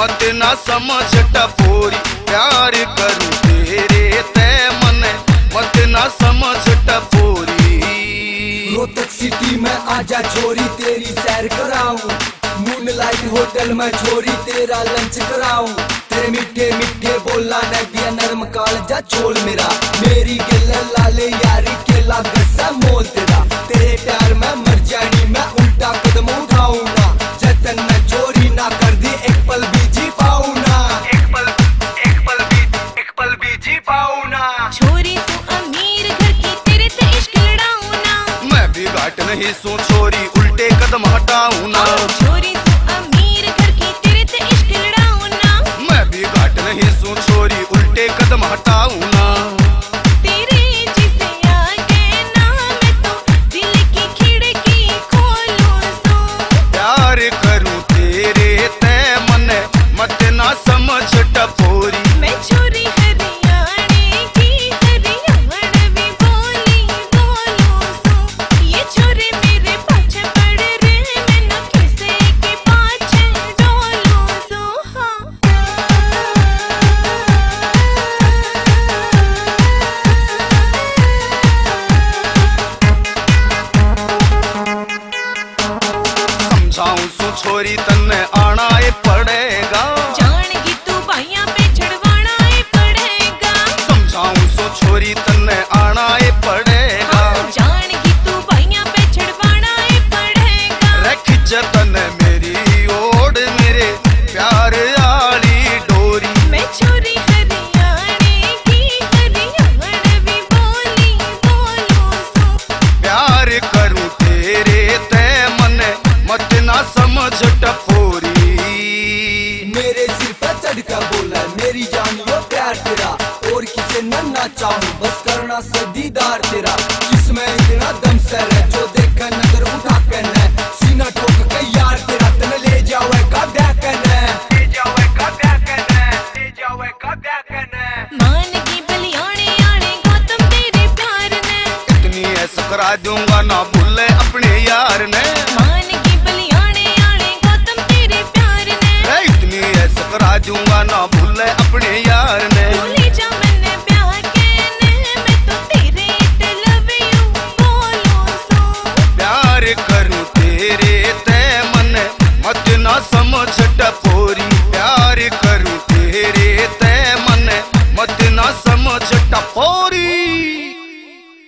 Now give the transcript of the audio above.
मत ना समझ टपोरी, प्यार करूं तेरे ते मने मत ना समझ टपोरी। रोहतक सिटी में आजा छोरी तेरी सैर कराऊं, मूनलाइट होटल में छोरी तेरा लंच कराऊं। तेरे मीठे मीठे बोला ने दिया नरम कालजा छोल मेरा, मेरी गिल लाले यारी केला गस्सा मोल तेरा। तेरे प्यार में मर जानी मैं उल्टा कदम उठाऊं ना, जतन में चोरी ना कर दी एक पल भी जी पाऊं ना, एक पल भी जी पाऊं ना। छोरी तू अमीर घर की तेरे ते इश्क लड़ाऊं ना, मैं भी घाट नहीं सू छोरी उल्टे कदम हटाऊं ना। छोरी तू अमीर घर की तेरे ते इश्क लड़ाऊं ना, मैं भी घाट नहीं सू छोरी उल्टे कदम हटाऊं ना। तेरे जिसे आगे ना मैं तो दिल की खिड़की खोलूं सो, प्यार करूं तेरे ते मने मत ना समझ टपोरी। मैं छोरी हरियाणे की हरियाणवी बोली बोलूं सो, ये छोरे मेरे पाछे पड़ रहे मैं न किसे के पाछे डोलूं सो। समझाऊं सू छोरी तन्ने आना ही पड़ेगा, जानगी तू बाइयां पे चढ़वाना ही पड़ेगा, समझाऊं सू छोरी तन्ने आना ही पड़ेगा। जानगी तू बाइयां पे चढ़वाना ही पड़ेगा। रख जतन मेरी ओढ़ मेरे प्यार आली डोरी। मैं छोरी हरियाणे की हरियाणवी बोली बोलूं सो, प्यार करूं तेरे ते मने मत ना समझ टपोरी। मेरे सिर पर चढ़ कर बोला मेरी जान यो प्यार तेरा, और किसे ना चाहूं बस करना से दीदार तेरा। किसमें इतना दम सर है जो देखा नजर उठा कर न, सीना ठोक के यार तेरा तने ले जावे का ब्याह करना, ले जावे का ब्याह करना, ले जावे का ब्याह करना। मानगी बलियाने आने गौतम तेरे प्यार ने, इतनी ऐसा करा दूंगा ना भूले अपने यार ने। मानगी बलियाने आने गौतम तेरे प्यार ने, इतनी ऐसा करा दूंगा ना भूले अपने यार ने। भूले जा मैंने ब्याह के ने, मैं तो तेरे इट लव यू बोलूं सो, प्यार करूं तेरे ते मने मत ना समझ टपोरी।